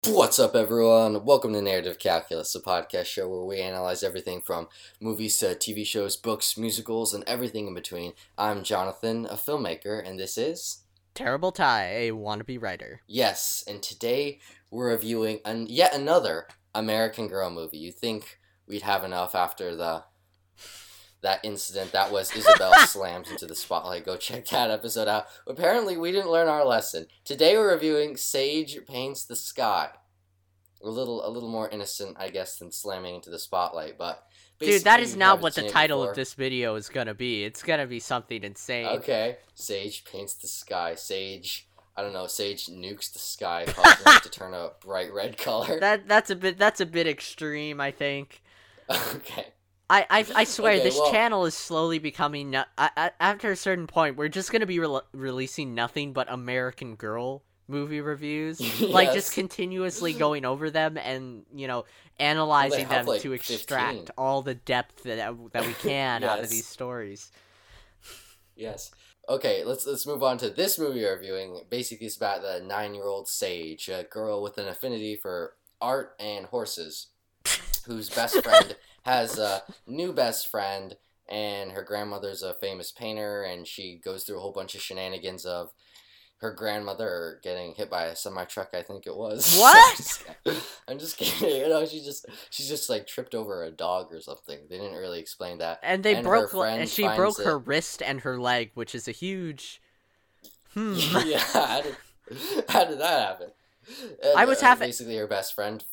What's up, everyone? Welcome to Narrative Calculus, a podcast show where we analyze everything from movies to TV shows, books, musicals, and everything in between. I'm Jonathan, a filmmaker, and this is... Terrible Ty, a wannabe writer. Yes, and today we're reviewing yet another American Girl movie. You'd think we'd have enough after that incident that was Isabel slammed into the spotlight. Go check that episode out. Apparently, we didn't learn our lesson. Today we're reviewing Sage Paints the Sky. A little more innocent, I guess, than slamming into the spotlight, but... Dude, that is not what the title of this video is gonna be. It's gonna be something insane. Okay. Sage Paints the Sky. Sage... I don't know, Sage nukes the sky, causing it to turn a bright red color. That's a bit extreme, I think. Okay. I swear, Okay, this well- channel is slowly becoming... after a certain point, we're just gonna be releasing nothing but American Girl movie reviews. Like, Yes. just continuously going over them and, analyzing have, them like, to 15. extract all the depth that we can out of Yes. these stories. Yes. Okay, let's move on to this movie we're reviewing. Basically, it's about the 9-year-old Sage, a girl with an affinity for art and horses, whose best friend has a new best friend, and her grandmother's a famous painter, and she goes through a whole bunch of shenanigans of her grandmother getting hit by a semi-truck, I think it was. What? I'm just kidding. She's just like tripped over a dog or something. They didn't really explain that. And she broke her wrist and her leg, which is a huge... Yeah, how did that happen? And, I was having... basically her best friend.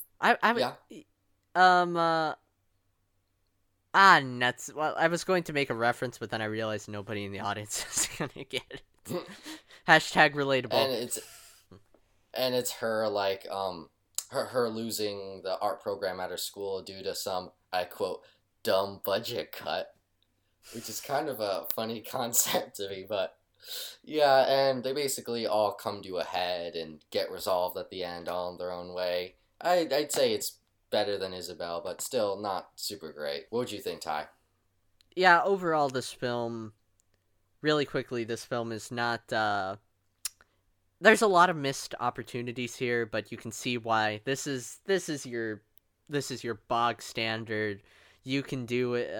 Nuts. Well, I was going to make a reference, but then I realized nobody in the audience is gonna get it. Hashtag relatable. And it's her, like, her losing the art program at her school due to some, I quote, dumb budget cut, which is kind of a funny concept to me, but yeah, and they basically all come to a head and get resolved at the end all in their own way. I'd say it's better than Isabel, but still not super great. What would you think, Ty? Yeah, overall, this film... Really quickly, this film is not... There's a lot of missed opportunities here, but you can see why. This is your bog standard. You can do it.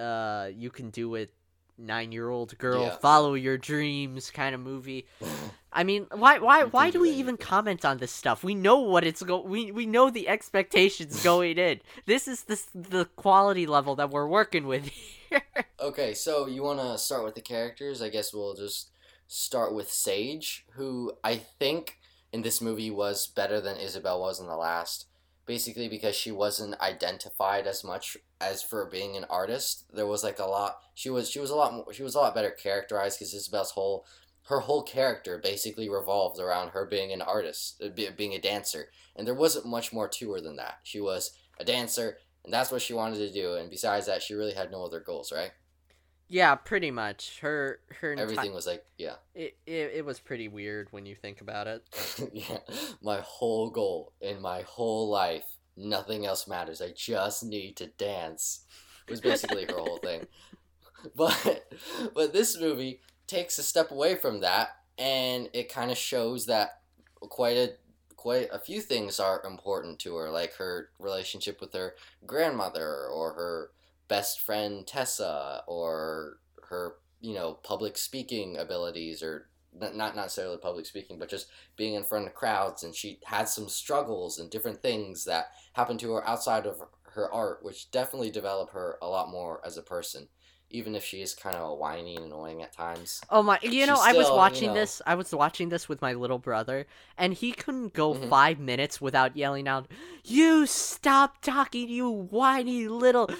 9-year-old girl, Yeah. follow your dreams kind of movie. I mean, why do we even comment on this stuff? We know what it's we know the expectations going in. This is the quality level that we're working with here. Okay, so you want to start with the characters? I guess we'll just start with Sage, who I think in this movie was better than Isabel was in the last. Basically because she wasn't identified as much as for being an artist. There was like a lot. She was a lot better characterized because Isabel's her whole character basically revolved around her being an artist, being a dancer, and there wasn't much more to her than that. She was a dancer, and that's what she wanted to do. And besides that, she really had no other goals, right? Yeah, pretty much. Her Everything was like, yeah. It was pretty weird when you think about it. Yeah, my whole goal in my whole life, nothing else matters. I just need to dance. It was basically her whole thing. But this movie takes a step away from that, and it kind of shows that quite a few things are important to her, like her relationship with her grandmother or her best friend Tessa, or her, public speaking abilities, or not necessarily public speaking, but just being in front of crowds. And she had some struggles and different things that happened to her outside of her art, which definitely develop her a lot more as a person, even if she is kind of whiny and annoying at times. Oh my, I was still, watching this. I was watching this with my little brother, and he couldn't go 5 minutes without yelling out, "You stop talking, you whiny little,"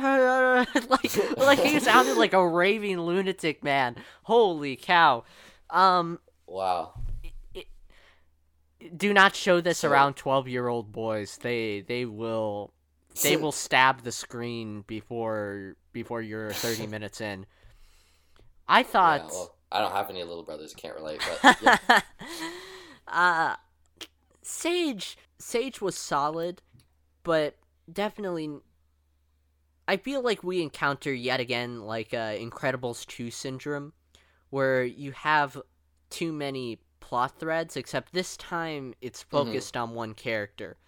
like he sounded like a raving lunatic, man. Holy cow. Wow. Do not show this around 12-year-old boys. They will stab the screen before you're 30 minutes in. I thought... Yeah, well, I don't have any little brothers, I can't relate, but yeah. Sage was solid, but definitely... I feel like we encounter yet again, like, Incredibles 2 syndrome, where you have too many plot threads, except this time it's focused on one character.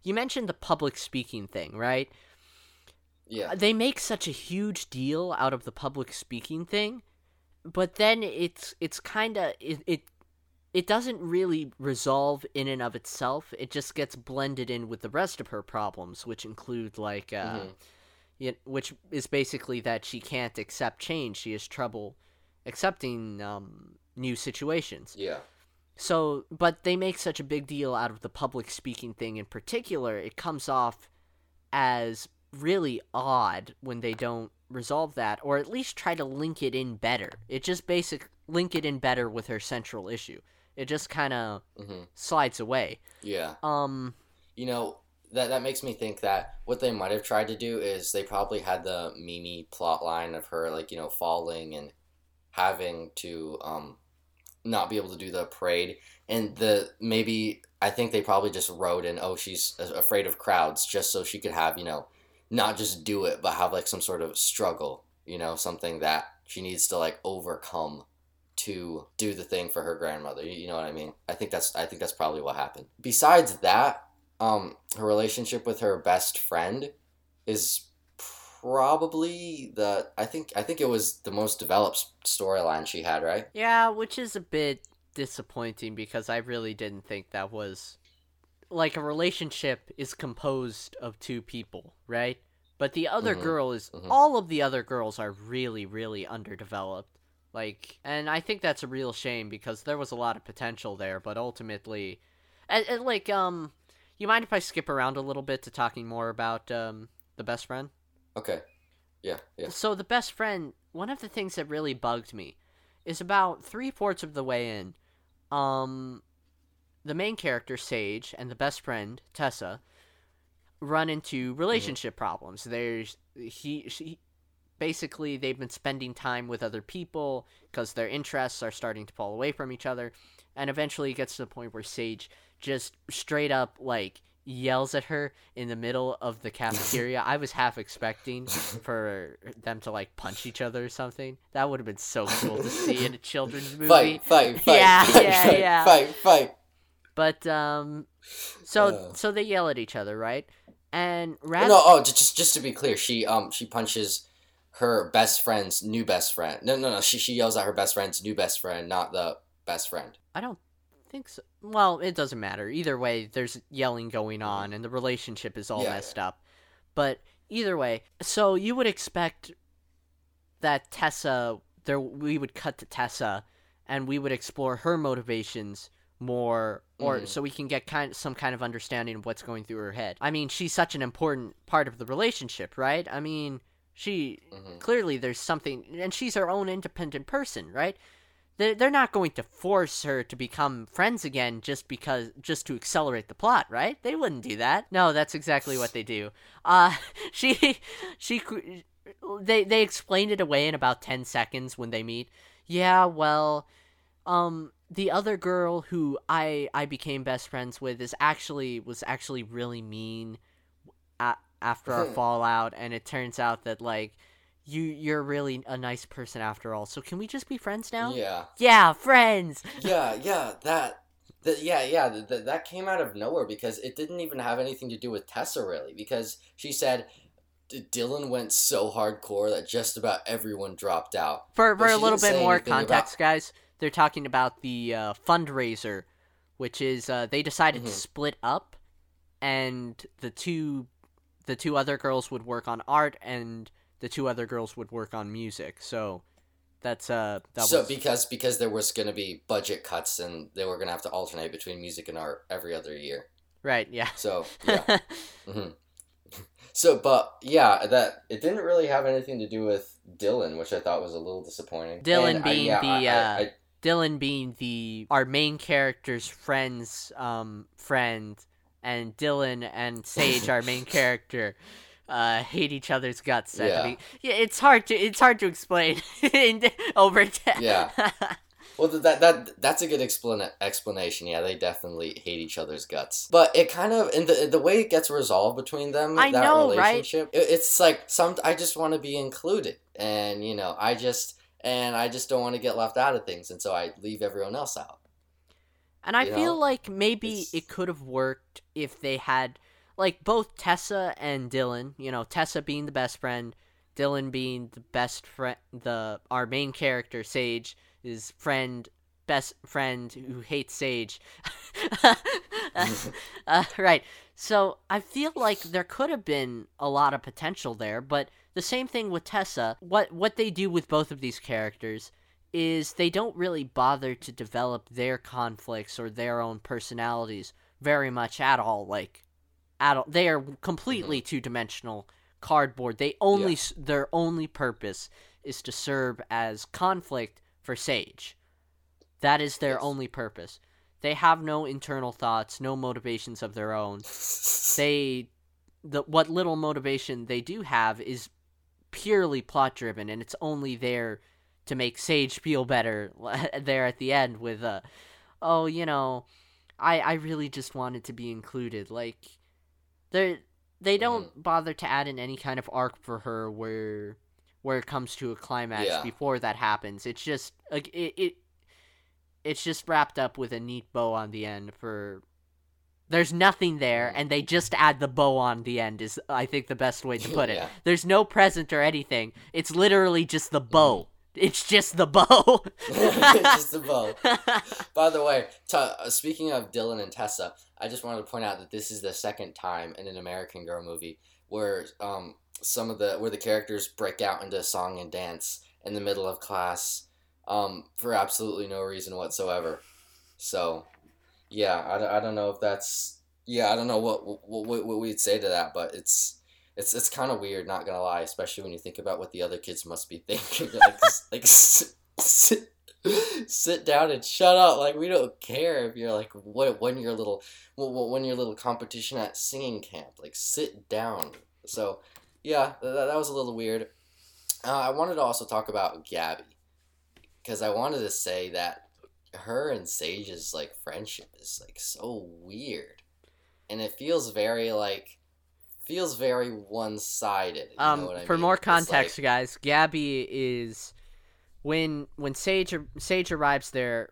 you mentioned the public speaking thing, right? Yeah. They make such a huge deal out of the public speaking thing, but then it's kind of it doesn't really resolve in and of itself. It just gets blended in with the rest of her problems, which include like which is basically that she can't accept change. She has trouble accepting new situations. Yeah. So, but they make such a big deal out of the public speaking thing in particular. It comes off as really odd when they don't resolve that, or at least try to link it in better. It just link it in better with her central issue. It just kind of slides away. Yeah. You know, that makes me think that what they might have tried to do is they probably had the Mimi plot line of her, like, falling and having to not be able to do the parade, and I think they probably just wrote in, oh, she's afraid of crowds, just so she could have, not just do it, but have like some sort of struggle, something that she needs to like overcome to do the thing for her grandmother. You know what I mean? I think that's probably what happened. Besides that, her relationship with her best friend is probably I think it was the most developed storyline she had, right? Yeah, which is a bit disappointing because I really didn't think that was like a relationship is composed of two people, right? But the other girl is all of the other girls are really, really underdeveloped. Like, and I think that's a real shame because there was a lot of potential there, but ultimately, you mind if I skip around a little bit to talking more about the best friend? Okay. Yeah. So the best friend, one of the things that really bugged me is about 3/4 of the way in, the main character, Sage, and the best friend, Tessa, run into relationship problems. She basically, they've been spending time with other people because their interests are starting to fall away from each other, and eventually it gets to the point where Sage just straight up, like, yells at her in the middle of the cafeteria. I was half expecting for them to, like, punch each other or something. That would have been so cool to see in a children's movie. Fight. Yeah. Fight. But, so they yell at each other, right? And just to be clear, she punches her best friend's new best friend. No, she yells at her best friend's new best friend, not the best friend. I don't think so. Well, it doesn't matter. Either way, there's yelling going on, and the relationship is all messed up. But either way, so you would expect that Tessa, we would cut to Tessa, and we would explore her motivations more, or so we can get some kind of understanding of what's going through her head. I mean, she's such an important part of the relationship, right? I mean, she clearly there's something, and she's her own independent person, right? They're not going to force her to become friends again just to accelerate the plot, right? They wouldn't do that. No, that's exactly what they do. They explained it away in about 10 seconds when they meet. Yeah, well, the other girl who I became best friends with was actually really mean after our fallout, and it turns out that, like, you're really a nice person after all. So can we just be friends now? Yeah. Yeah, friends. That came out of nowhere because it didn't even have anything to do with Tessa, really, because she said Dylan went so hardcore that just about everyone dropped out. For a little bit more context, guys, they're talking about the fundraiser, which is they decided to split up, and the two other girls would work on art, and the two other girls would work on music. So because there was going to be budget cuts and they were going to have to alternate between music and art every other year. Right, yeah. So, yeah. So, but yeah, that it didn't really have anything to do with Dylan, which I thought was a little disappointing. Dylan being our main character's friend's friend, and Dylan and Sage, our main character, hate each other's guts. It's hard to explain over text. Yeah. Well, that's a good explanation. Yeah, they definitely hate each other's guts. But it kind of, in the way it gets resolved between them, relationship, right? It's like I just want to be included, and I just don't want to get left out of things, and so I leave everyone else out. And I feel like maybe it could have worked if they had, like both Tessa and Dylan, Tessa being the best friend, Dylan being the best friend, our main character Sage is best friend who hates Sage. Right. So I feel like there could have been a lot of potential there, but the same thing with Tessa. What they do with both of these characters is they don't really bother to develop their conflicts or their own personalities very much at all. They are completely two-dimensional cardboard. Their only purpose is to serve as conflict for Sage. That is their only purpose. They have no internal thoughts, no motivations of their own. What little motivation they do have is purely plot driven, and it's only there to make Sage feel better there at the end with I really just wanted to be included. Like they don't bother to add in any kind of arc for her where it comes to a climax before that happens. It's just it's just wrapped up with a neat bow on the end there's nothing there, and they just add the bow on the end is, I think, the best way to put it. There's no present or anything. It's literally just the bow. It's just the bow. It's just the bow. By the way, speaking of Dylan and Tessa, I just wanted to point out that this is the second time in an American Girl movie where where the characters break out into song and dance in the middle of class for absolutely no reason whatsoever. So, yeah, I don't know if that's... Yeah, I don't know what we'd say to that, but it's kind of weird, not gonna lie, especially when you think about what the other kids must be thinking. Sit down and shut up. Like, we don't care if you're like when your little competition at singing camp. Like, sit down. So, yeah, that was a little weird. I wanted to also talk about Gabby, because I wanted to say that her and Sage's like friendship is like so weird, and it feels very one-sided. You know what I for mean? more context, guys, Gabby is when Sage arrives there,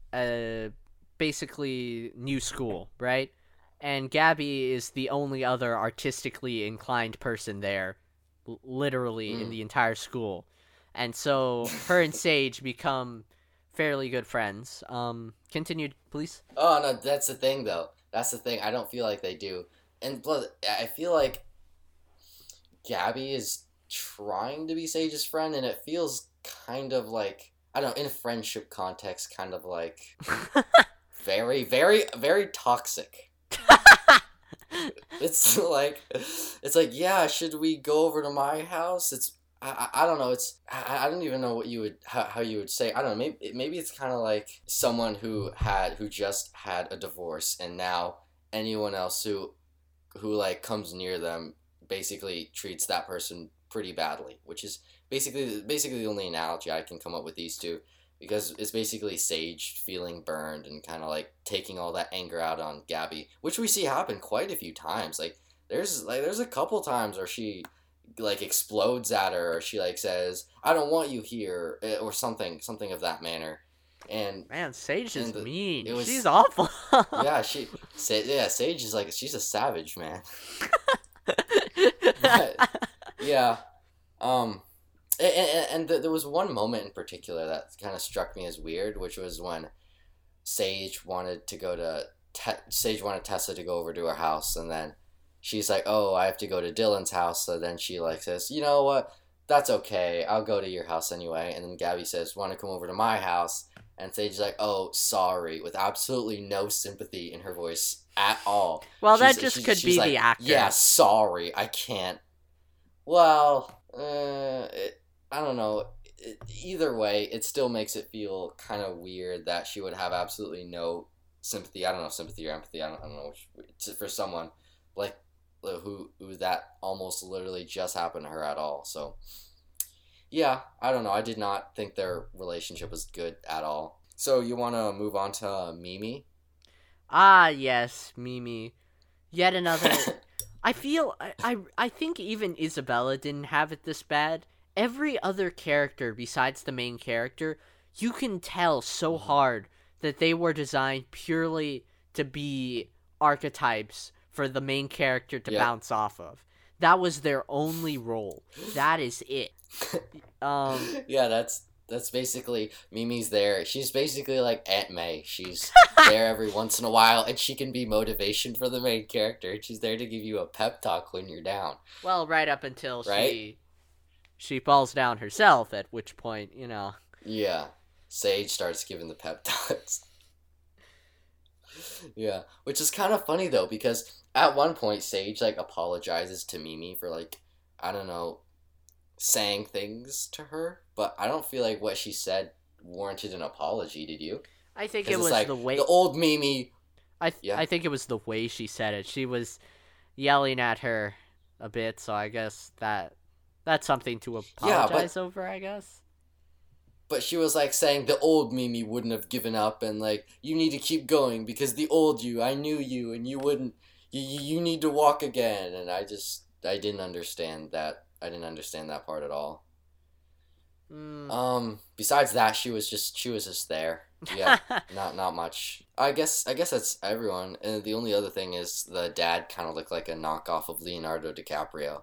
basically new school, right? And Gabby is the only other artistically inclined person there, literally in the entire school, and so her and Sage become fairly good friends. Continue, please. Oh no, that's the thing though. That's the thing. I don't feel like they do. And plus, I feel like Gabby is trying to be Sage's friend, and it feels kind of like, I don't know, in a friendship context, kind of like very, very, very toxic. It's like, yeah, should we go over to my house? I don't know. I don't even know what how you would say. I don't know. Maybe it's kind of like someone who just had a divorce, and now anyone else who like comes near them basically treats that person pretty badly, which is basically the only analogy I can come up with these two, because it's basically Sage feeling burned and kind of like taking all that anger out on Gabby, which we see happen quite a few times. Like there's a couple times where she like explodes at her, or she like says, "I don't want you here," or something of that manner. And man, Sage is mean. She's awful. Sage is like, she's a savage, man. But, yeah, and there was one moment in particular that kind of struck me as weird, which was when Sage wanted Tessa to go over to her house, and then she's like, "Oh, I have to go to Dylan's house." So then she like says, "You know what? That's okay. I'll go to your house anyway." And then Gabby says, "Want to come over to my house?" And Sage's like, "Oh, sorry," with absolutely no sympathy in her voice at all. Well, that just could be the actor. "Yeah, sorry, I can't." Well, I don't know. Either way, it still makes it feel kind of weird that she would have absolutely no sympathy. I don't know, sympathy or empathy. I don't know for someone like who that almost literally just happened to her at all. So yeah, I don't know. I did not think their relationship was good at all. So you want to move on to Mimi? Ah, yes, Mimi. Yet another. I think even Isabella didn't have it this bad. Every other character besides the main character, you can tell so hard that they were designed purely to be archetypes for the main character to Yep. bounce off of. That was their only role. That is it. Yeah, that's basically Mimi's there. She's basically like Aunt May. She's there every once in a while, and she can be motivation for the main character. She's there to give you a pep talk when you're down. Well, right up until Right? she falls down herself, at which point, Yeah, Sage starts giving the pep talks. Yeah, which is kind of funny though, because at one point Sage like apologizes to Mimi for like, I don't know, saying things to her, but I don't feel like what she said warranted an apology. Did you? I think 'Cause it it's was like the way the old Mimi. Yeah. I think it was the way she said it. She was yelling at her a bit, so I guess that's something to apologize over, I guess. But she was like saying the old Mimi wouldn't have given up, and like you need to keep going because the old you, I knew you, and you wouldn't. You need to walk again, and I didn't understand that. I didn't understand that part at all. Besides that, she was just there. Yeah, not much. I guess that's everyone. And the only other thing is the dad kind of looked like a knockoff of Leonardo DiCaprio.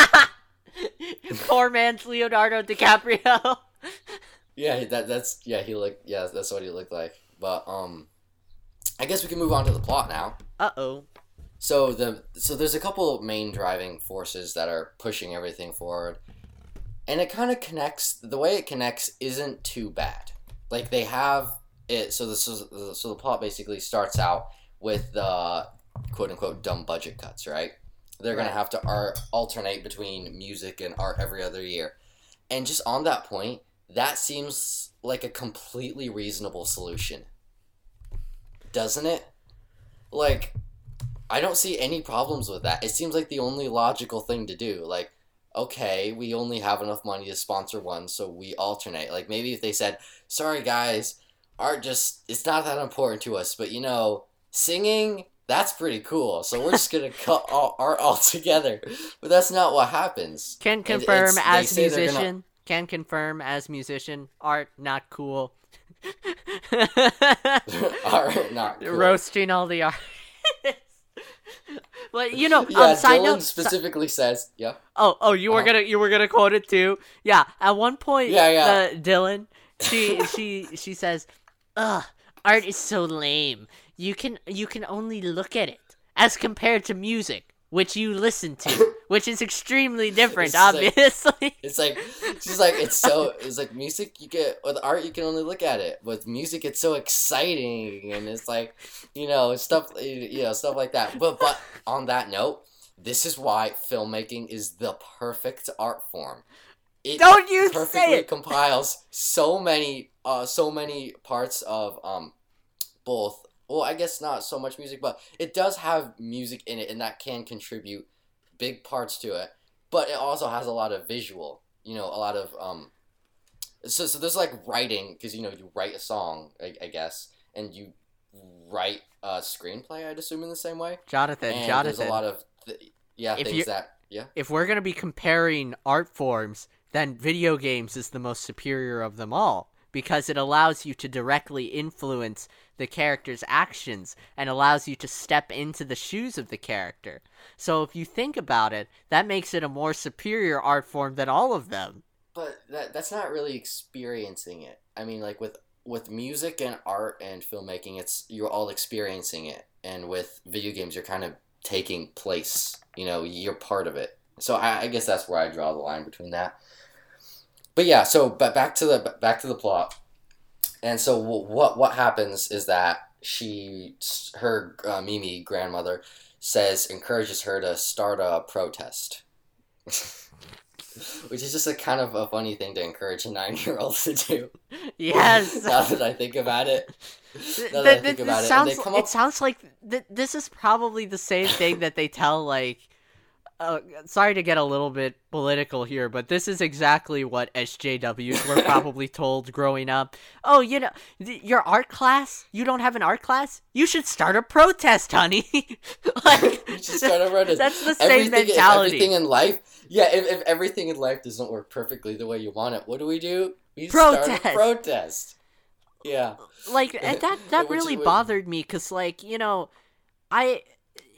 Poor man's Leonardo DiCaprio. Yeah, that's what he looked like. But I guess we can move on to the plot now. Uh-oh. So there's a couple of main driving forces that are pushing everything forward. And it kind of connects. The way it connects isn't too bad. Like they have it. So the plot basically starts out with the quote unquote dumb budget cuts. Right? They're gonna have to alternate between music and art every other year. And just on that point, that seems like a completely reasonable solution, doesn't it? Like, I don't see any problems with that. It seems like the only logical thing to do. Like, okay, we only have enough money to sponsor one, so we alternate. Like, maybe if they said, sorry guys, art it's not that important to us, but singing, that's pretty cool, so we're just gonna cut art altogether. But that's not what happens. Can confirm as musician, art not cool. Art not cool. Roasting all the artists. But yeah, side Dylan note, specifically says, yeah. Oh, you were gonna quote it too? Yeah. At one point, Dylan, she says, "Ugh, art is so lame. You can only look at it as compared to music, which you listen to, which is extremely different, obviously." It's like music with art you can only look at it. With music it's so exciting, and it's like, stuff like that. But on that note, this is why filmmaking is the perfect art form. It Don't you perfectly say it. compiles so many parts of both. Well, I guess not so much music, but it does have music in it, and that can contribute big parts to it. But it also has a lot of visual, a lot of So there's like writing, because you write a song, I guess, and you write a screenplay, I'd assume, in the same way. Jonathan. There's a lot of If we're gonna be comparing art forms, then video games is the most superior of them all, because it allows you to directly influence the character's actions and allows you to step into the shoes of the character. So if you think about it, that makes it a more superior art form than all of them. But that's not really experiencing it. I mean, like with music and art and filmmaking, you're all experiencing it, and with video games, you're kind of taking place. You're part of it. So I guess that's where I draw the line between that. But yeah, but back to the plot. And so what happens is that her Mimi grandmother encourages her to start a protest, which is just a kind of a funny thing to encourage a 9-year-old to do. Yes. Now that I think about it. It sounds like this is probably the same thing that they tell, like. Sorry to get a little bit political here, but this is exactly what SJWs were probably told growing up. Oh, your art class? You don't have an art class? You should start a protest, honey. Like, you should start a protest. That's the same mentality. Everything in life, if everything in life doesn't work perfectly the way you want it, what do? We protest. Start a protest. Yeah. Like, that really bothered me, because, like,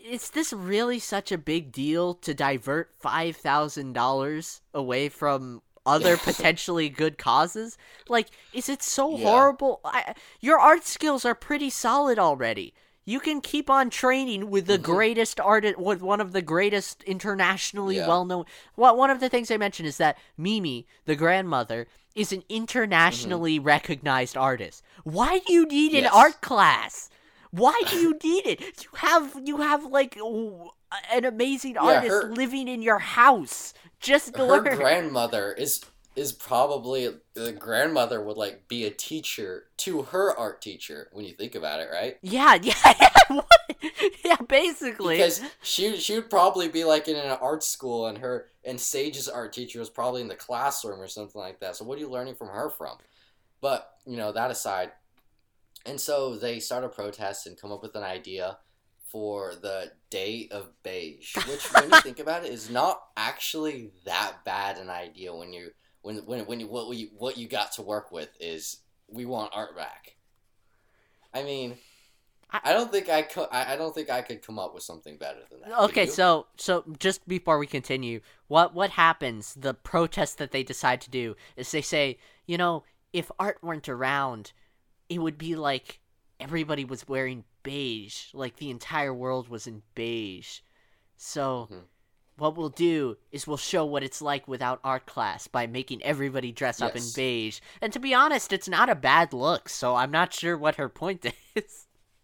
is this really such a big deal to divert $5,000 away from other potentially good causes? Like, is it so horrible? Your art skills are pretty solid already. You can keep on training with the greatest artist, with one of the greatest internationally well-known. One of the things I mentioned is that Mimi, the grandmother, is an internationally recognized artist. Why do you need an art class? Why do you need it? You have like an amazing artist living in your house. Just to her learn. Grandmother is probably, the grandmother would like be a teacher to her art teacher when you think about it, right? Yeah, basically. Because she would probably be like in an art school, and Sage's art teacher was probably in the classroom or something like that. So what are you learning from her from? But that aside, and so they start a protest and come up with an idea for the Day of Beige, which when you think about it is not actually that bad an idea when what you got to work with is we want art back. I mean, I don't think I could come up with something better than that. Okay, so just before we continue, what happens? The protest that they decide to do is they say, if art weren't around, it would be like everybody was wearing beige, like the entire world was in beige. So what we'll do is we'll show what it's like without art class by making everybody dress up in beige. And to be honest, it's not a bad look, so I'm not sure what her point is.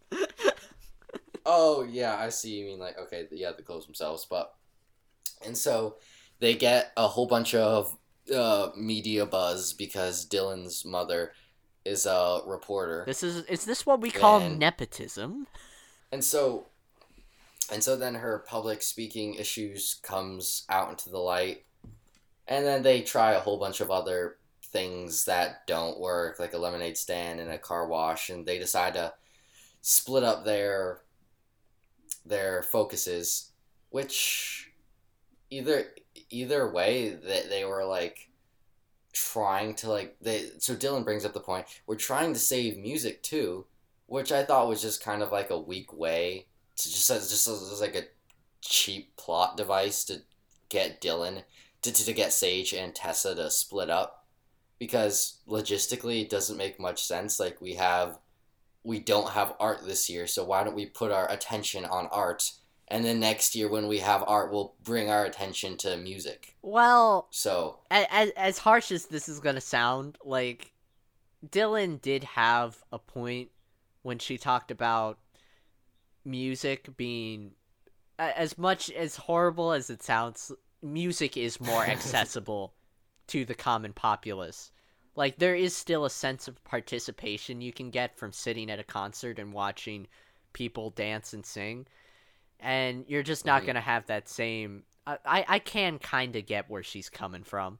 Oh, yeah, I see. You mean like, okay, the clothes themselves, and so they get a whole bunch of media buzz because Dylan's mother is a reporter. Is this what we call nepotism? And so then her public speaking issues comes out into the light, and then they try a whole bunch of other things that don't work, like a lemonade stand and a car wash, and they decide to split up their focuses, which either way that they were like trying to so Dylan brings up the point, we're trying to save music too, which I thought was just kind of like a weak way to just as like a cheap plot device to get Dylan to get Sage and Tessa to split up, because logistically it doesn't make much sense. Like we don't have art this year, so why don't we put our attention on art, and then next year when we have art, we'll bring our attention to music. Well, so as harsh as this is gonna sound, like Dylan did have a point when she talked about music being, as much as horrible as it sounds, music is more accessible to the common populace. Like, there is still a sense of participation you can get from sitting at a concert and watching people dance and sing. And you're just not going to have that same... I can kind of get where she's coming from.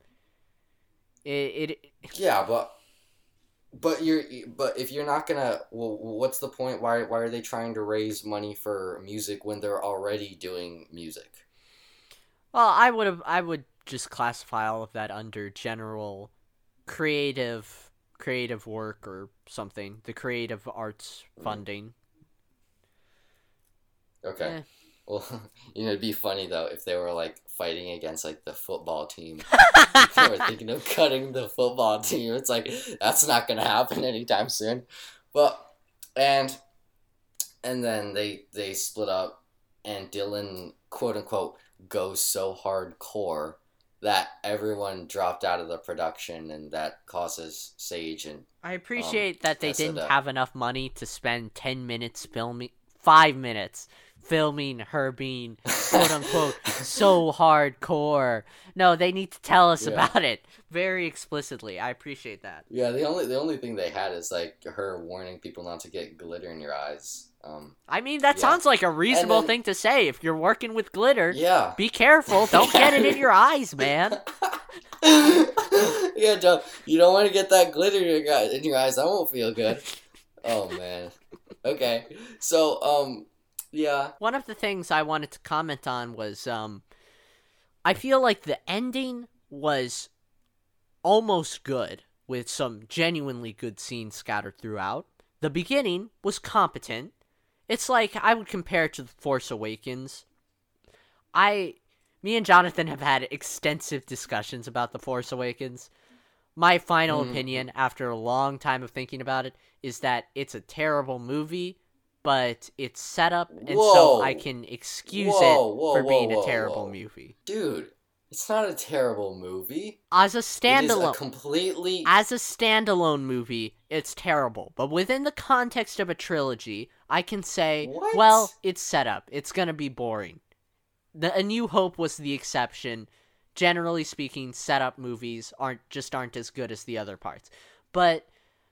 Yeah, but if you're not going to... Well, what's the point? Why are they trying to raise money for music when they're already doing music? Well, I would just classify all of that under general... creative work or something, the creative arts funding. Okay. Well, it'd be funny though if they were like fighting against like the football team. They were thinking of cutting the football team. It's like, that's not gonna happen anytime soon. But and then they split up, and Dylan, quote unquote, goes so hardcore that everyone dropped out of the production, and that causes Sage and... I appreciate that they didn't have enough money to spend 10 minutes filming... 5 minutes filming her being, quote-unquote, so hardcore. No, they need to tell us about it very explicitly. I appreciate that. Yeah, the only thing they had is, like, her warning people not to get glitter in your eyes. I mean, that sounds like a reasonable thing to say. If you're working with glitter, be careful. Don't get it in your eyes, man. You don't want to get that glitter in your eyes. That won't feel good. Oh, man. Okay. So, yeah. One of the things I wanted to comment on was, I feel like the ending was almost good, with some genuinely good scenes scattered throughout. The beginning was competent. It's like I would compare it to The Force Awakens. Me and Jonathan have had extensive discussions about The Force Awakens. My final Mm-hmm. opinion, after a long time of thinking about it, is that it's a terrible movie, but it's set up, and so I Whoa, can excuse it whoa, whoa, for whoa, being a whoa, terrible whoa, movie. dude! It's not a terrible movie. As a It is a standalone, completely as a standalone movie, it's terrible. But within the context of a trilogy, I can say, well, what? it's set up. It's gonna be boring. A New Hope was the exception. Generally speaking, setup movies aren't as good as the other parts. But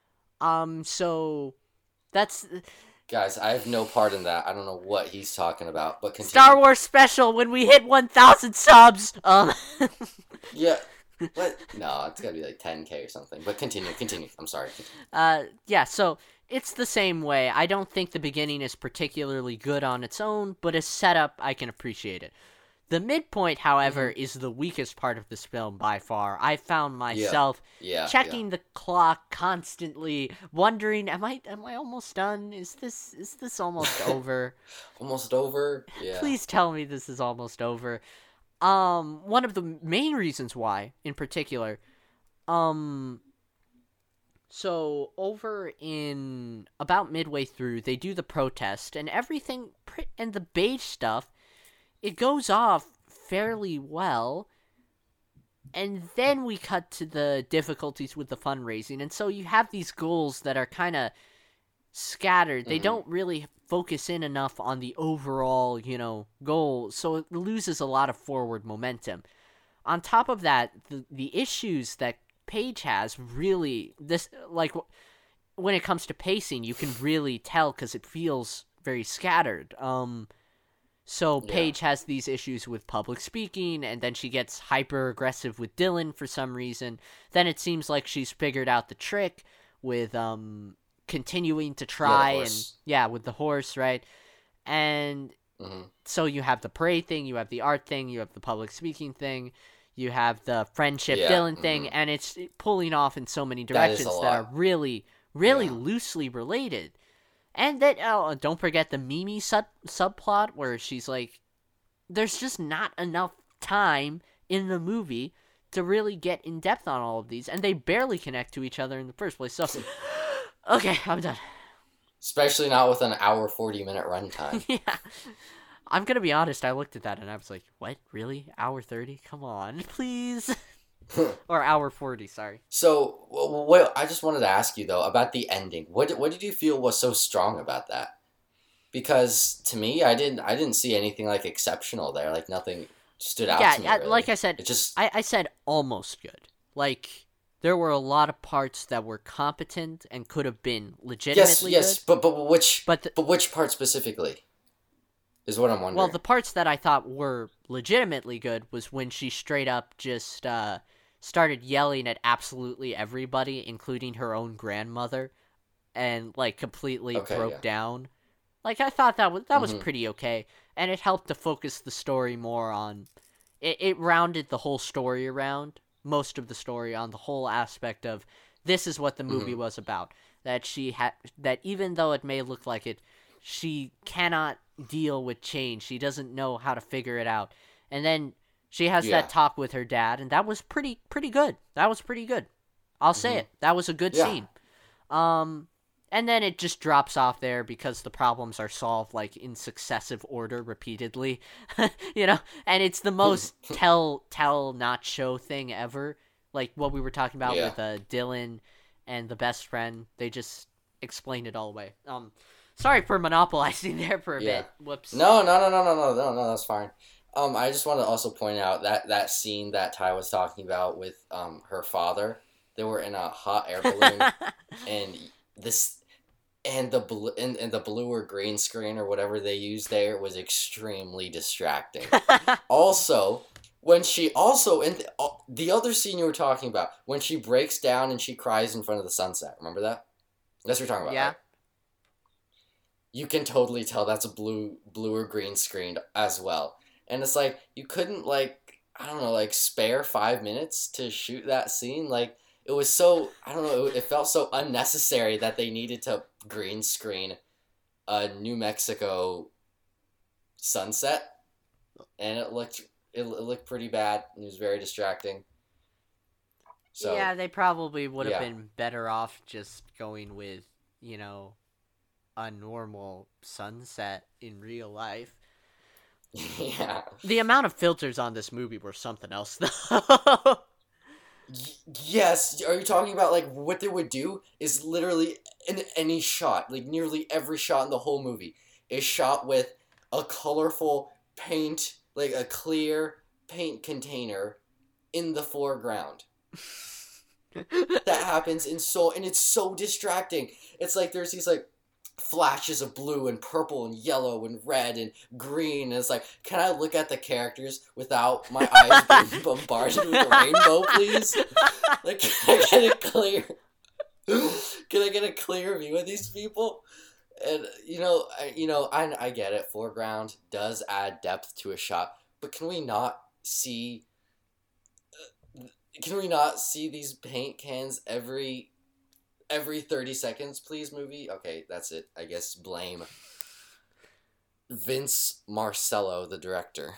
so that's Guys, I have no part in that. I don't know what he's talking about, but Star continue. Wars special when we hit 1,000 subs. Yeah, what? No, it's gotta be like 10K or something. But continue, continue. I'm sorry. Continue. Yeah. So it's the same way. I don't think the beginning is particularly good on its own, but as setup, I can appreciate it. The midpoint, however, Mm-hmm. is the weakest part of this film by far. I found Yeah, myself yeah. checking the clock constantly, wondering, am I almost done? Is this almost over? Almost over. Yeah. Please tell me this is almost over. One of the main reasons why, in particular, um, so over in about midway through, they do the protest and everything, and the beige stuff. It goes off fairly well, and then we cut to the difficulties with the fundraising, and so you have these goals that are kind of scattered. They Mm-hmm. don't really focus in enough on the overall, goal, so it loses a lot of forward momentum. On top of that, the issues that Paige has really this like when it comes to pacing, you can really tell because it feels very scattered. So Yeah. Paige has these issues with public speaking, and then she gets hyper aggressive with Dylan for some reason. Then it seems like she's figured out the trick with continuing to Yeah, the try, and horse. yeah, with the horse, right? And Mm-hmm. so you have the parade thing, you have the art thing, you have the public speaking thing, you have the friendship Yeah. Dylan thing, Mm-hmm. and it's pulling off in so many That is a directions that are lot. really, really Yeah. loosely related. And that don't forget the Mimi subplot where she's like, there's just not enough time in the movie to really get in depth on all of these, and they barely connect to each other in the first place. So, okay, I'm done. Especially not with an hour 40-minute runtime. Yeah. I'm gonna be honest, I looked at that and I was like, what? Really? Hour 30? Come on, please. Or hour 40, sorry. So, wait, I just wanted to ask you though about the ending. What did you feel was so strong about that? Because to me, I didn't see anything like exceptional there. Like nothing stood out Yeah, to me like really. I said, It just I said almost good. Like, there were a lot of parts that were competent and could have been yes, legitimately yes, good. but But which part specifically is what I'm well, wondering. the parts that I thought were legitimately good was when she straight up just started yelling at absolutely everybody, including her own grandmother, and like completely Okay, broke yeah. down. Like I thought that was Mm-hmm. pretty okay, and it helped to focus the story more on. It rounded the whole story around most of the story on the whole aspect of this is what the movie Mm-hmm. was about. That she had that even though it may look like it, she cannot deal with change. She doesn't know how to figure it out. And then she has Yeah. that talk with her dad, and that was pretty good. That was pretty good. I'll say Mm-hmm. it. That was a good Yeah. scene. Um and then it just drops off there because the problems are solved like in successive order repeatedly. And it's the most tell not show thing ever. Like what we were talking about Yeah. with Dylan and the best friend. They just explained it all away. Sorry for monopolizing there for a Yeah. bit. Whoops. No, no, no, no, no, no, no, no. That's fine. I just want to also point out that scene that Ty was talking about with her father. They were in a hot air balloon, and this and the blue or green screen or whatever they used there was extremely distracting. Also, when she also in the other scene you were talking about when she breaks down and she cries in front of the sunset. Remember that? That's what you're talking about, Yeah. right? You can totally tell that's a blue or green screen as well. And it's like you couldn't like I don't know like spare 5 minutes to shoot that scene. Like it was so I don't know it felt so unnecessary that they needed to green screen a New Mexico sunset, and it looked pretty bad. It was very distracting. So Yeah, they probably would have yeah, been better off just going with, you know, a normal sunset in real life. yeah. The amount of filters on this movie were something else, though. Yes, are you talking about like what they would do is literally in any shot, like nearly every shot in the whole movie is shot with a colorful paint, like a clear paint container in the foreground. That happens and it's so distracting. It's like there's these like flashes of blue and purple and yellow and red and green. And it's like, can I look at the characters without my eyes being bombarded with the rainbow, please? Like, can I get a clear? Can I get a clear view of these people? And I get it. Foreground does add depth to a shot, but can we not see? Can we not see these paint cans every 30 seconds, please, movie? Okay, that's it. I guess blame Vince Marcello, the director.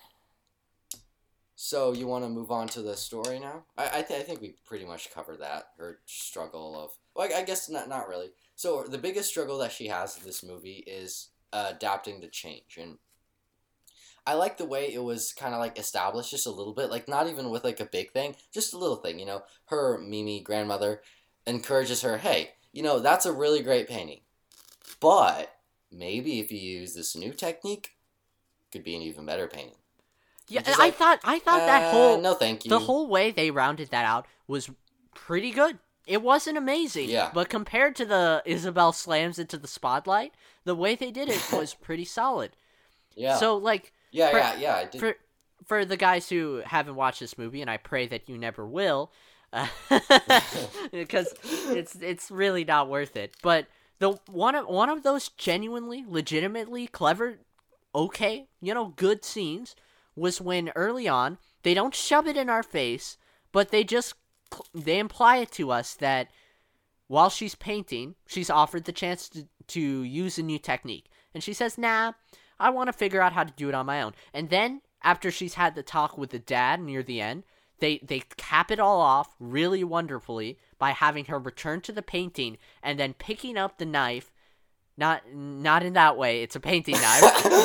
So, you want to move on to the story now? I think we pretty much covered that. Her struggle of... Well, I guess not really. So, the biggest struggle that she has in this movie is adapting to change. And I like the way it was kind of like established just a little bit. Like, not even with like a big thing. Just a little thing, Her Mimi grandmother encourages her, hey, that's a really great painting. But maybe if you use this new technique, it could be an even better painting. Yeah, I thought that whole no, thank you. The whole way they rounded that out was pretty good. It wasn't amazing, yeah. But compared to the Isabel slams into the spotlight, the way they did it was pretty solid. Yeah. So like, yeah, I did. For the guys who haven't watched this movie, and I pray that you never will, because it's really not worth it. But the one of those genuinely, legitimately clever, okay, good scenes was when early on they don't shove it in our face, but they imply it to us that while she's painting, she's offered the chance to use a new technique, and she says, "Nah, I want to figure out how to do it on my own." And then after she's had the talk with the dad near the end, they cap it all off really wonderfully by having her return to the painting and then picking up the knife. Not in that way. It's a painting knife.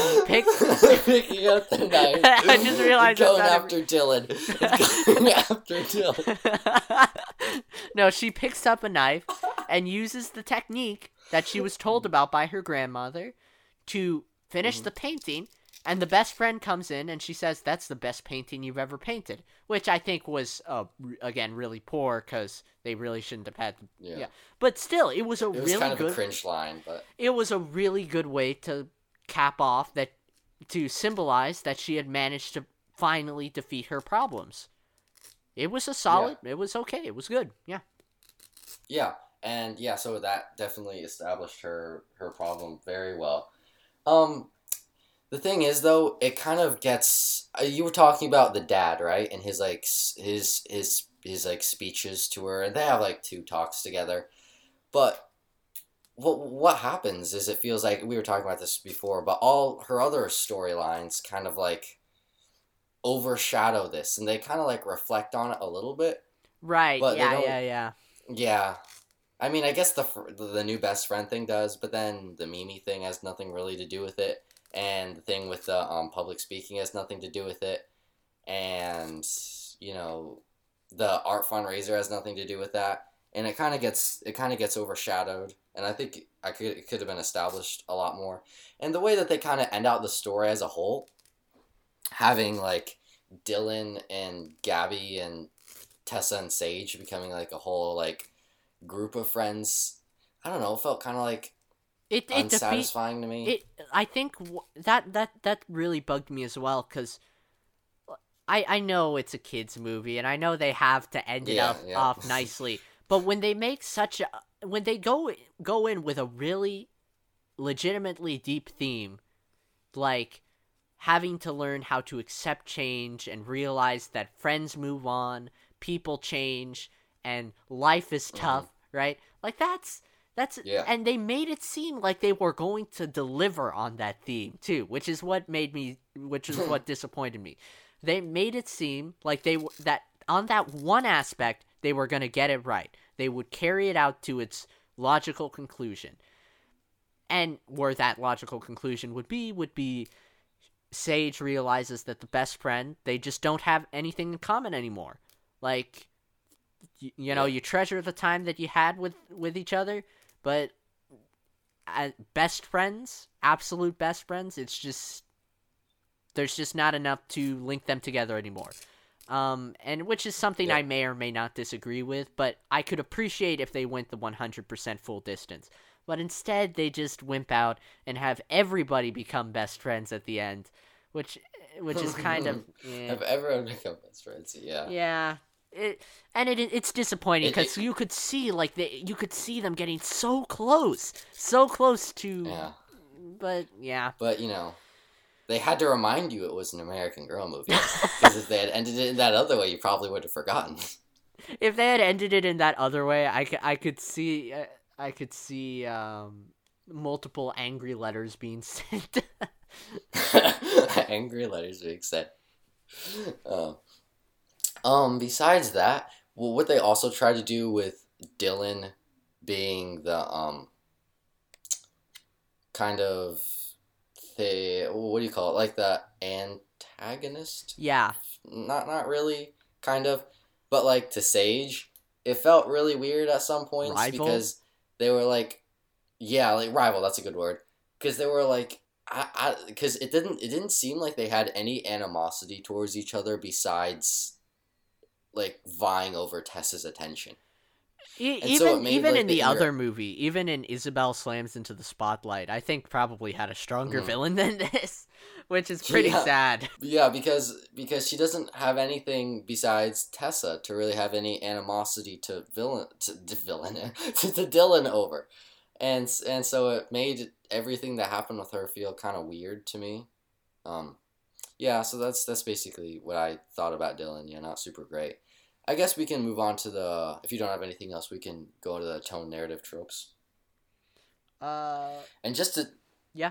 Picking up the knife. I just realized going after Dylan. Going after Dylan. No, she picks up a knife and uses the technique that she was told about by her grandmother to finish the painting. And the best friend comes in and she says, "That's the best painting you've ever painted," which I think was, again, really poor because they really shouldn't have had. Yeah. But still, it was really kind of good. A cringe line, but it was a really good way to cap off that, to symbolize that she had managed to finally defeat her problems. It was a solid. Yeah. It was okay. It was good. Yeah. Yeah, and so that definitely established her problem very well. The thing is, though, it kind of gets. You were talking about the dad, right? And his speeches to her, and they have like 2 talks together. But what happens is it feels like we were talking about this before, but all her other storylines kind of like overshadow this, and they kind of like reflect on it a little bit. Right. But yeah. Yeah. I mean, I guess the new best friend thing does, but then the Mimi thing has nothing really to do with it. And the thing with the public speaking has nothing to do with it. And, the art fundraiser has nothing to do with that. And it kind of gets overshadowed. And I think it could have been established a lot more. And the way that they kind of end out the story as a whole, having, like, Dylan and Gabby and Tessa and Sage becoming, like, a whole, like, group of friends, I don't know, felt kind of like unsatisfying to me. I think that really bugged me as well, because I know it's a kids movie and I know they have to end it off nicely, but when they make when they go in with a really legitimately deep theme, like having to learn how to accept change and realize that friends move on, people change, and life is tough, right? Like Yeah. And they made it seem like they were going to deliver on that theme too, which is what disappointed me. They made it seem like that on that one aspect they were going to get it right. They would carry it out to its logical conclusion. And where that logical conclusion would be Sage realizes that the best friend, they just don't have anything in common anymore. Like, you know, you treasure the time that you had with each other, but best friends, absolute best friends, it's just, there's just not enough to link them together anymore. And which is something I may or may not disagree with, but I could appreciate if they went the 100% full distance. But instead, they just wimp out and have everybody become best friends at the end, which is kind of... Have everyone become best friends, yeah. Yeah. It's disappointing because you could see them getting so close to... Yeah. But, yeah. But, you know, they had to remind you it was an American Girl movie, because if they had ended it in that other way, you probably would have forgotten. If they had ended it in that other way, I could see... I could see multiple angry letters being sent. Angry letters being sent. Besides that, well, what they also tried to do with Dylan being the kind of what do you call it? Like the antagonist? Yeah. Not really, kind of, but like to Sage, it felt really weird at some points. Rival? Because they were like, yeah, like rival. That's a good word. Because they were like, because it didn't seem like they had any animosity towards each other besides, like, vying over Tessa's attention. Even in the other movie, even in Isabel Slams into the Spotlight, I think probably had a stronger villain than this, which is pretty sad. Yeah, because she doesn't have anything besides Tessa to really have any animosity to Dylan over, and so it made everything that happened with her feel kind of weird to me. Yeah, so that's basically what I thought about Dylan. Yeah, not super great. I guess we can move on to if you don't have anything else, we can go to the tone narrative tropes. And just to... Yeah.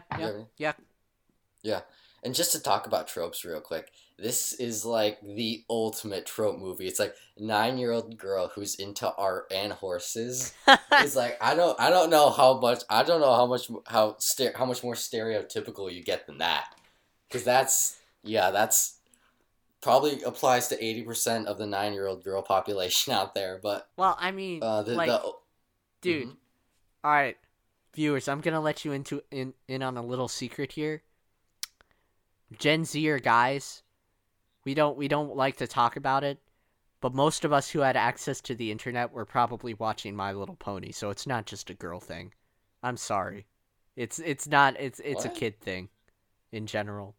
And just to talk about tropes real quick, this is like the ultimate trope movie. It's like 9-year-old girl who's into art and horses. It's like I don't know how much more stereotypical you get than that. Because that's probably applies to 80% of the 9-year-old girl population out there, but... Well, I mean, dude, alright, viewers, I'm gonna let you in on a little secret here. Gen Zer guys, we don't like to talk about it, but most of us who had access to the internet were probably watching My Little Pony, so it's not just a girl thing. I'm sorry. It's not, it's a kid thing, in general.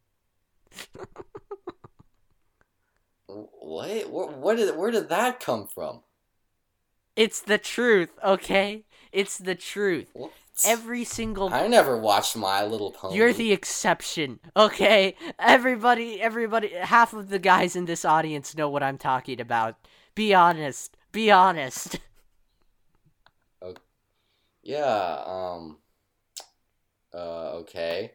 What? Where did that come from? It's the truth, okay? It's the truth. What? Every single... I never watched My Little Pony. You're the exception, okay? Everybody, half of the guys in this audience know what I'm talking about. Be honest. Yeah, okay.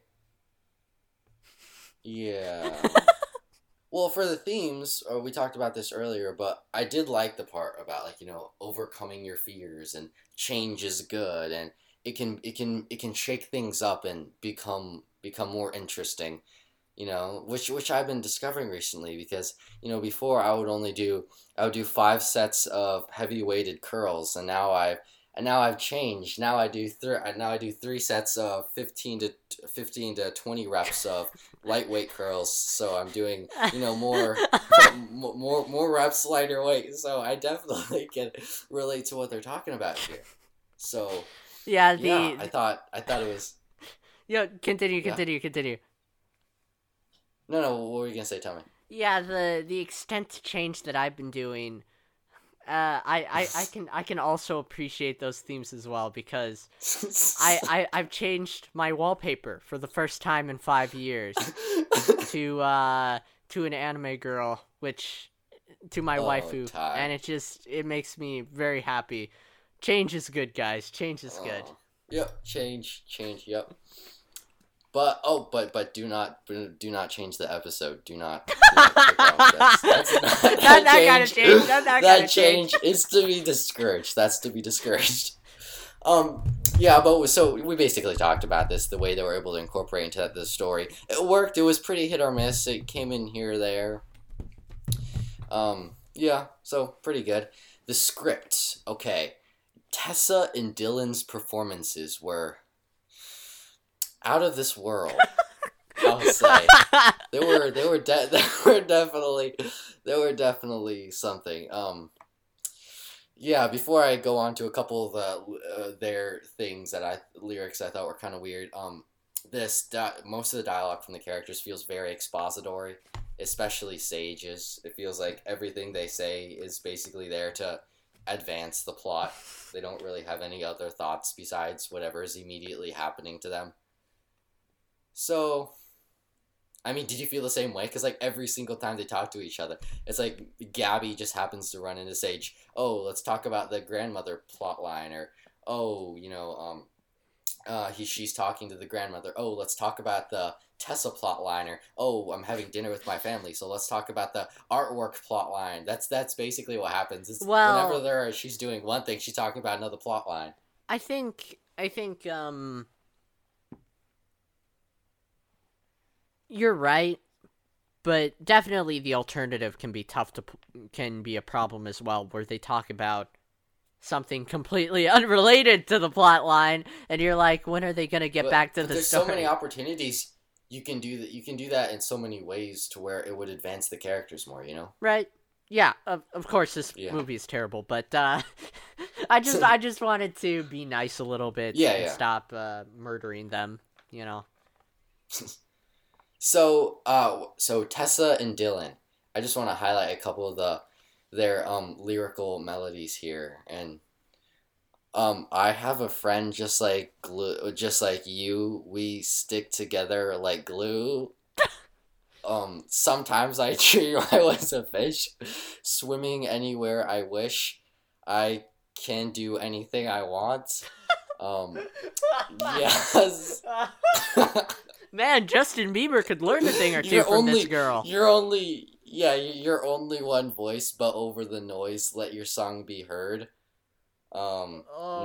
Yeah. Well, for the themes, we talked about this earlier, but I did like the part about, like, you know, overcoming your fears and change is good, and it can shake things up and become more interesting, you know, which I've been discovering recently, because, you know, before I would do 5 sets of heavy weighted curls, and now I've changed. Now I do 3 sets of 15 to 20 reps of lightweight curls. So I'm doing, you know, more reps, lighter weight. So I definitely can relate to what they're talking about here. So yeah, I thought it was. Yeah, continue. No, what were you gonna say? Tell me. Yeah, the extent to change that I've been doing. I can also appreciate those themes as well, because I've changed my wallpaper for the first time in 5 years to an anime girl, which to my waifu, and it makes me very happy Change is good, guys. Change is good. Yep, change, yep. But do not change the episode. Do not click off. That's not that gotta change. That change is to be discouraged. That's to be discouraged. Yeah, but so we basically talked about this, the way they were able to incorporate into the story. It worked. It was pretty hit or miss. It came in here or there. Yeah, so pretty good. The script, okay. Tessa and Dylan's performances were out of this world. I'll say they were definitely something. Yeah. Before I go on to a couple of their things lyrics I thought were kind of weird. Most of the dialogue from the characters feels very expository, especially Sage's. It feels like everything they say is basically there to advance the plot. They don't really have any other thoughts besides whatever is immediately happening to them. So, I mean, did you feel the same way? Because, like, every single time they talk to each other, it's like Gabby just happens to run into Sage. Oh, let's talk about the grandmother plot line. Or, oh, she's talking to the grandmother. Oh, let's talk about the Tessa plot line. Or, oh, I'm having dinner with my family, so let's talk about the artwork plot line. That's basically what happens. Whenever she's doing one thing, she's talking about another plot line. I think, you're right, but definitely the alternative can be a problem as well, where they talk about something completely unrelated to the plot line, and you're like, when are they gonna get back to the there's story? So many opportunities you can do that. You can do that in so many ways to where it would advance the characters more. Right? Yeah. Of course, this movie is terrible, but I just wanted to be nice a little bit and stop murdering them. So Tessa and Dylan, I just want to highlight a couple of their lyrical melodies here, and I have a friend just like you. We stick together like glue. Sometimes I dream I was a fish, swimming anywhere I wish. I can do anything I want. Yes. Man, Justin Bieber could learn a thing or two from this girl. You're only one voice, but over the noise, let your song be heard. Nah.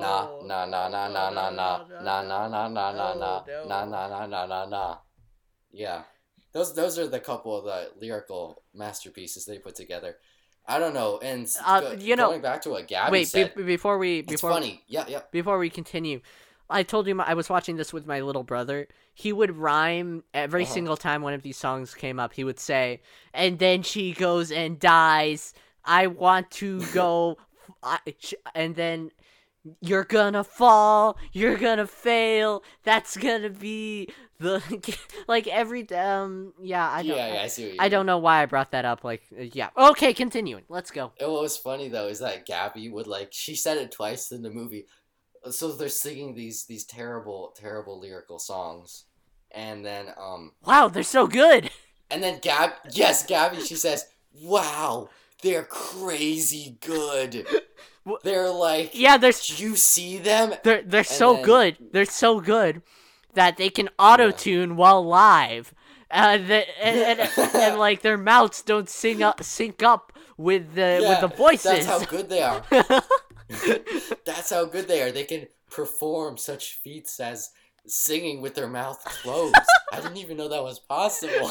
Yeah, those are the couple of the lyrical masterpieces they put together. I don't know, and going back to what Gabby said. Before we funny. Yeah. Before we continue, I told you I was watching this with my little brother. He would rhyme every single time one of these songs came up. He would say, "And then she goes and dies. I want to go," and then you're gonna fall. You're gonna fail. That's gonna be the like every yeah. I see what you mean. I don't know why I brought that up. Yeah. Okay, continuing. Let's go. And what was funny though is that Gabby would she said it twice in the movie. So they're singing these terrible lyrical songs, and then wow, they're so good. And then Gabby, she says, "Wow, they're crazy good." They're like, yeah, do you see them? They're so good. They're so good that they can auto-tune while live, and like their mouths don't sync up with the voices. That's how good they are. That's how good they are. They can perform such feats as singing with their mouth closed. I didn't even know that was possible.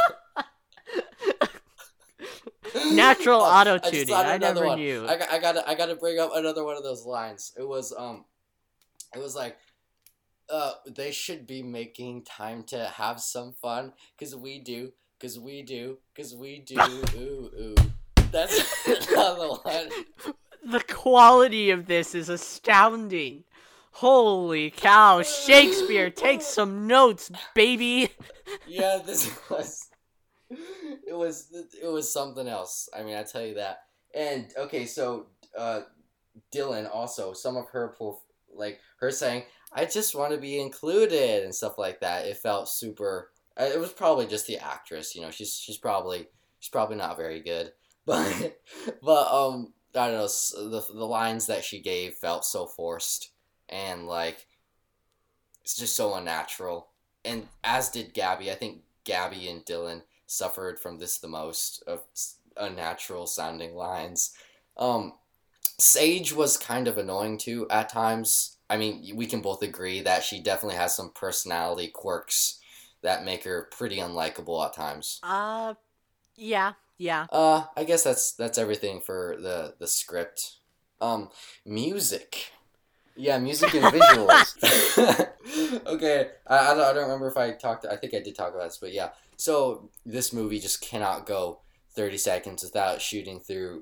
Natural auto-tuning. I never knew. I gotta bring up another one of those lines. It was like, they should be making time to have some fun, cause we do. Ooh. That's another one. The quality of this is astounding. Holy cow, Shakespeare, take some notes, baby. Yeah, it was something else. I mean, I tell you that. And okay, so Dylan also, some of her her saying, "I just want to be included" and stuff like that. It felt super. It was probably just the actress, she's probably not very good, but I don't know, the lines that she gave felt so forced, and like it's just so unnatural. And as did Gabby. I think Gabby and Dylan suffered from this the most, of unnatural sounding lines. Sage was kind of annoying too at times. I mean, we can both agree that she definitely has some personality quirks that make her pretty unlikable at times. Yeah. I guess that's everything for the script. Music. Yeah, music and visuals. Okay, I don't remember if I talked. I think I did talk about this, but yeah. So this movie just cannot go 30 seconds without shooting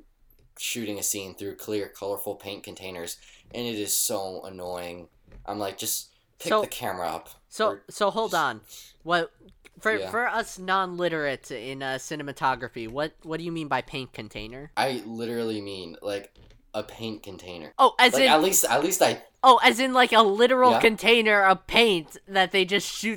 a scene through clear, colorful paint containers, and it is so annoying. I'm like, just pick the camera up. So hold on. What for us non-literate in cinematography? What do you mean by paint container? I literally mean like a paint container. Oh, as like, in at least I. Oh, as in like a literal container of paint that they just shoot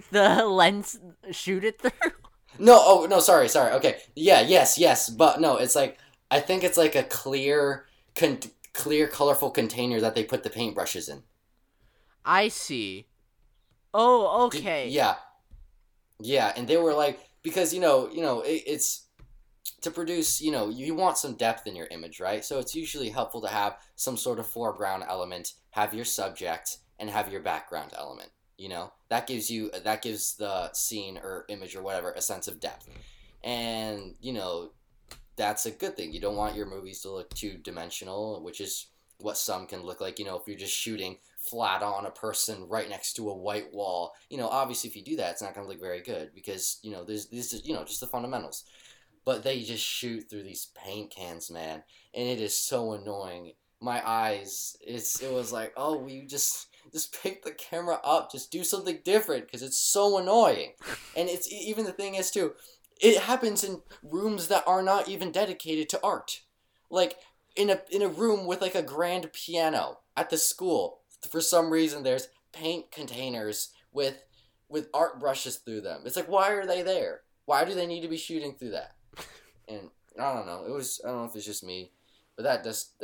it through. No, sorry. Okay, yeah, yes, but no, it's like I think it's like a clear, colorful container that they put the paintbrushes in. I see. Oh, okay. Yeah, and they were like, because it's to produce, you want some depth in your image, right? So it's usually helpful to have some sort of foreground element, have your subject, and have your background element. That gives the scene or image or whatever a sense of depth, and that's a good thing. You don't want your movies to look too dimensional, which is what some can look like. If you're just shooting flat on a person right next to a white wall, obviously if you do that, it's not going to look very good because there's just the fundamentals. But they just shoot through these paint cans, man, and it is so annoying. My eyes, it was like, oh, will you just pick the camera up, just do something different, because it's so annoying. And it's even the thing is too, it happens in rooms that are not even dedicated to art, like in a room with like a grand piano at the school. For some reason, there's paint containers with art brushes through them. It's like, why are they there? Why do they need to be shooting through that? And I don't know. I don't know if it's just me, but that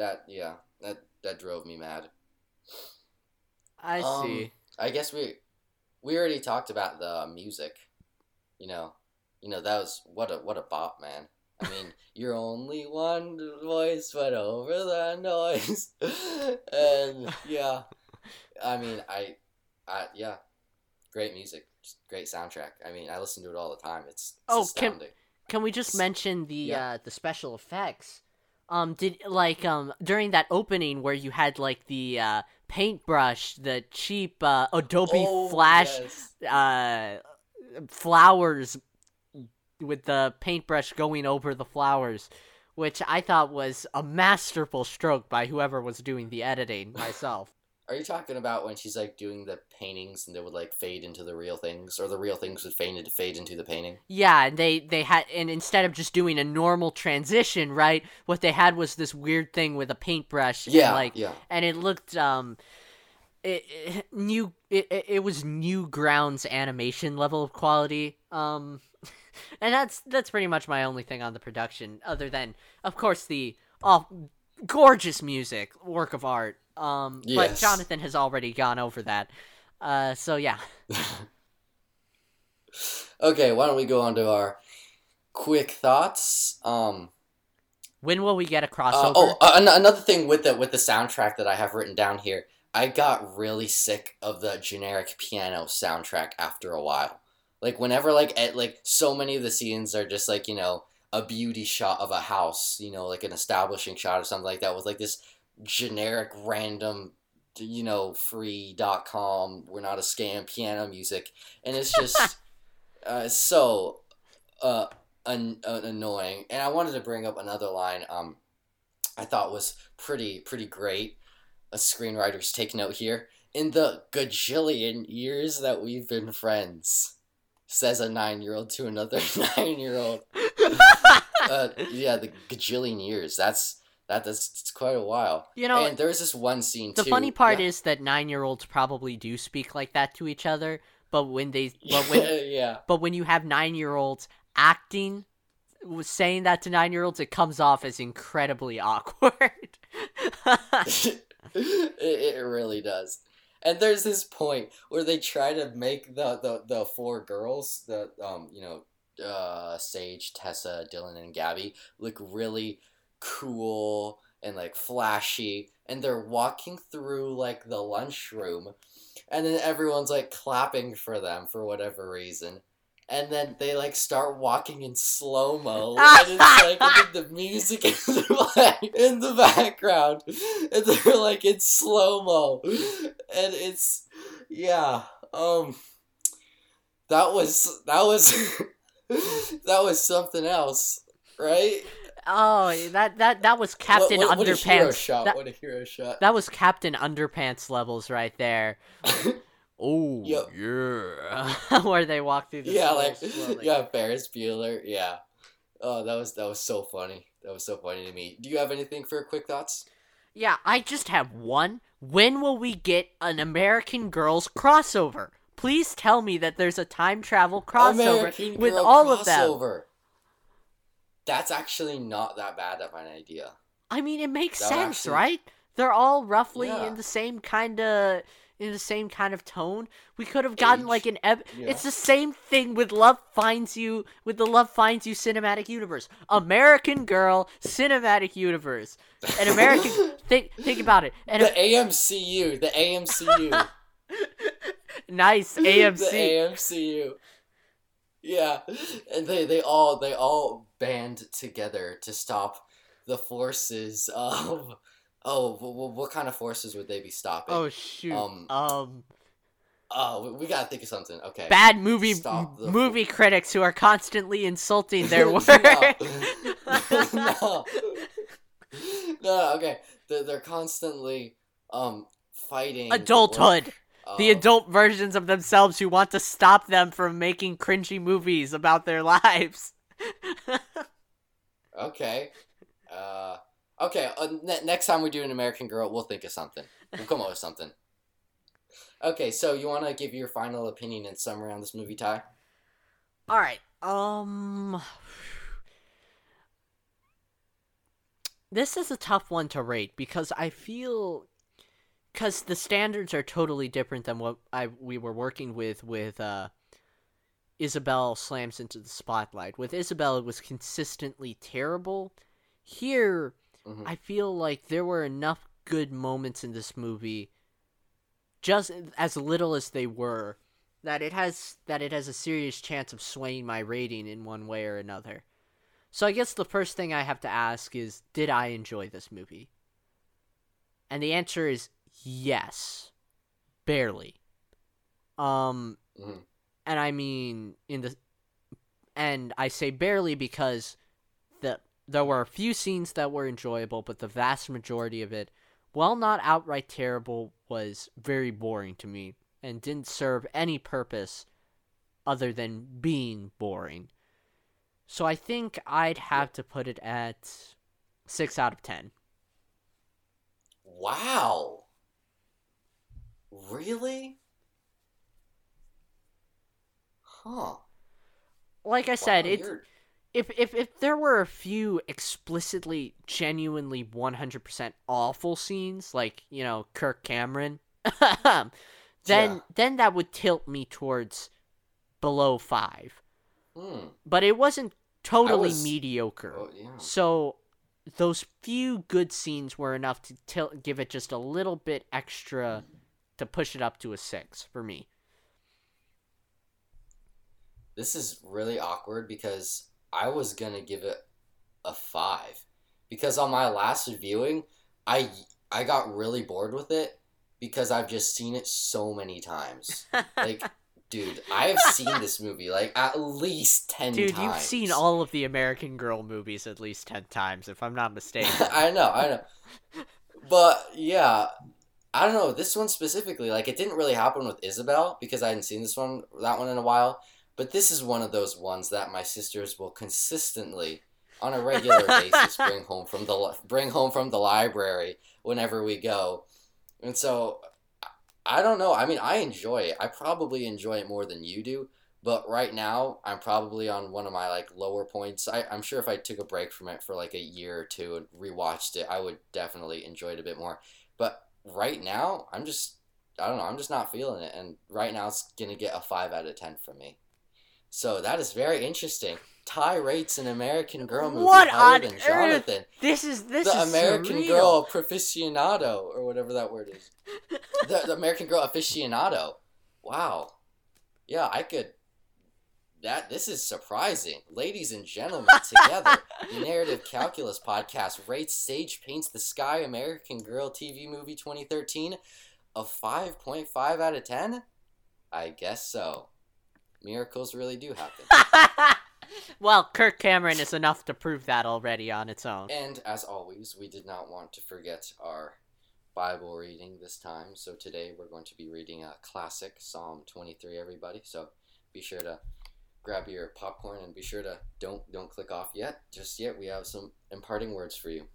drove me mad. I see. I guess we already talked about the music. That was what a bop, man. I mean, you're only one voice, but over the noise. And yeah, I mean, yeah, great music, just great soundtrack. I mean, I listen to it all the time. It's astounding. Can we just mention the special effects? During that opening where you had like the paintbrush, the cheap Adobe Flash flowers with the paintbrush going over the flowers, which I thought was a masterful stroke by whoever was doing the editing myself. Are you talking about when she's like doing the paintings and they would like fade into the real things, or the real things would fade into the painting? Yeah, and they had, and instead of just doing a normal transition, right, what they had was this weird thing with a paintbrush. And it looked it was Newgrounds animation level of quality. And that's pretty much my only thing on the production, other than of course the gorgeous music, work of art. Yes. But Jonathan has already gone over that. So yeah. Okay, why don't we go on to our quick thoughts? When will we get a crossover? Another thing with the soundtrack that I have written down here. I got really sick of the generic piano soundtrack after a while. Like whenever so many of the scenes are just like, a beauty shot of a house, like an establishing shot or something like that with like this generic random free.com, we're not a scam piano music, and it's just so annoying. And I wanted to bring up another line I thought was pretty great. A screenwriter's take note here. In the gajillion years that we've been friends, says a 9-year-old to another 9-year-old. The gajillion years. That's quite a while. And there's this one scene too. The funny part is that 9-year-olds probably do speak like that to each other, but when you have 9-year-olds acting saying that to 9-year-olds, it comes off as incredibly awkward. It really does. And there's this point where they try to make the four girls, Sage, Tessa, Dylan, and Gabby, look really cool and like flashy, and they're walking through like the lunchroom, and then everyone's like clapping for them for whatever reason. And then they like start walking in slow mo, and it's like and then the music is playing in the background, and they're like in slow mo, and it's yeah, that was that was something else, right? Oh, that was Captain What a hero Underpants. shot! What a hero shot! That was Captain Underpants levels right there. Oh, Yep. yeah. Where they walk through the Yeah, snow like slowly. yeah, Ferris Bueller. Yeah. Oh, that was so funny. That was so funny to me. Do you have anything for quick thoughts? Yeah, I just have one. When will we get an American Girls crossover? Please tell me that there's a time travel crossover American with Girl all of them. crossover. That's actually not that bad of an idea. I mean, it makes That sense, actually- right? They're all roughly Yeah. in the same kind of tone. We could have gotten Age. like an Yeah. It's the same thing with Love Finds You, with the Love Finds You cinematic universe. American Girl cinematic universe. An American think about it. And The AMCU. The AMCU. nice The AMC. AMCU. Yeah, and they all band together to stop the forces of. Oh, what kind of forces would they be stopping? Oh shoot. Oh, we gotta think of something. Okay. Bad movie Stop the movie critics who are constantly insulting their work. No. No, okay. They're constantly fighting the Adulthood. work The of- adult versions of themselves who want to stop them from making cringy movies about their lives. Okay. Okay. Next time we do an American Girl, we'll think of something. We'll come up with something. Okay, so you want to give your final opinion and summary on this movie, Ty? All right. This is a tough one to rate because I feel because the standards are totally different than what we were working with Isabel slams into the spotlight. With Isabel, it was consistently terrible. Here, Mhm. I feel like there were enough good moments in this movie, just as little as they were, that it has a serious chance of swaying my rating in one way or another. So I guess the first thing I have to ask is, did I enjoy this movie? And the answer is yes. Barely. Mhm. And I mean and I say barely because there were a few scenes that were enjoyable, but the vast majority of it, while not outright terrible, was very boring to me and didn't serve any purpose other than being boring. So I think I'd have to put it at 6 out of 10. Wow. Really? Huh. Like I said, Wow, it's you're- if there were a few explicitly, genuinely 100% awful scenes, like, Kirk Cameron, then that would tilt me towards below 5. But it wasn't totally mediocre. Oh, yeah. So those few good scenes were enough to give it just a little bit extra to push it up to a 6 for me. This is really awkward because I was gonna give it a 5. Because on my last viewing, I got really bored with it because I've just seen it so many times. Like, dude, I have seen this movie like at least 10 Dude, times. you've seen all of the American Girl movies at least 10 times, if I'm not mistaken. I know. But yeah, I don't know, this one specifically, like it didn't really happen with Isabel because I hadn't seen that one in a while. But this is one of those ones that my sisters will consistently, on a regular basis, bring home from the library whenever we go. And so I don't know. I mean, I enjoy it. I probably enjoy it more than you do, But right now, I'm probably on one of my like lower points. I'm sure if I took a break from it for like a year or two and rewatched it, I would definitely enjoy it a bit more. But right now, I don't know, I'm just not feeling it. And right now, it's gonna get a 5 out of 10 from me. So that is very interesting. Ty rates an American Girl movie What higher on than earth? Jonathan. This is The American surreal. Girl Proficionado, or whatever that word is. The American Girl Aficionado. Wow. Yeah, I could. This is surprising. Ladies and gentlemen, together, the Narrative Calculus podcast rates Sage Paints the Sky American Girl TV movie 2013 a 5.5 out of 10? I guess so. Miracles really do happen. Well, Kirk Cameron is enough to prove that already on its own. And as always, we did not want to forget our Bible reading this time. So today we're going to be reading a classic, Psalm 23, everybody. So be sure to grab your popcorn and be sure to don't click off just yet. We have some imparting words for you.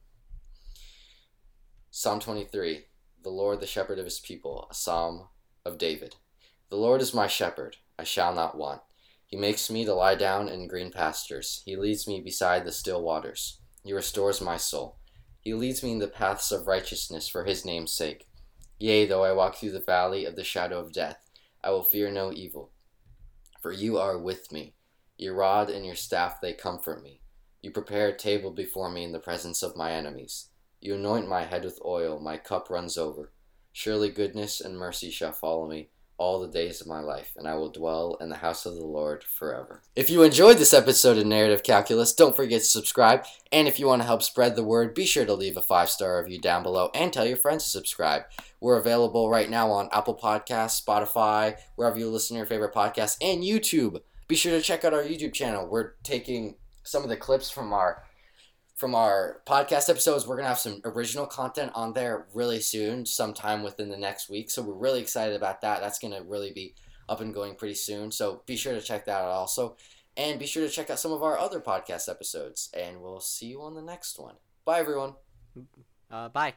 Psalm 23, the Lord the shepherd of his people, a psalm of David. The Lord is my shepherd, I shall not want. He makes me to lie down in green pastures. He leads me beside the still waters. He restores my soul. He leads me in the paths of righteousness for his name's sake. Yea, though I walk through the valley of the shadow of death, I will fear no evil. For you are with me. Your rod and your staff, they comfort me. You prepare a table before me in the presence of my enemies. You anoint my head with oil, my cup runs over. Surely goodness and mercy shall follow me all the days of my life, and I will dwell in the house of the Lord forever. If you enjoyed this episode of Narrative Calculus, don't forget to subscribe, and if you want to help spread the word, be sure to leave a 5-star review down below, and tell your friends to subscribe. We're available right now on Apple Podcasts, Spotify, wherever you listen to your favorite podcasts, and YouTube. Be sure to check out our YouTube channel. We're taking some of the clips from our podcast episodes. We're going to have some original content on there really soon, sometime within the next week. So we're really excited about that. That's going to really be up and going pretty soon. So be sure to check that out also. And be sure to check out some of our other podcast episodes. And we'll see you on the next one. Bye, everyone. Bye.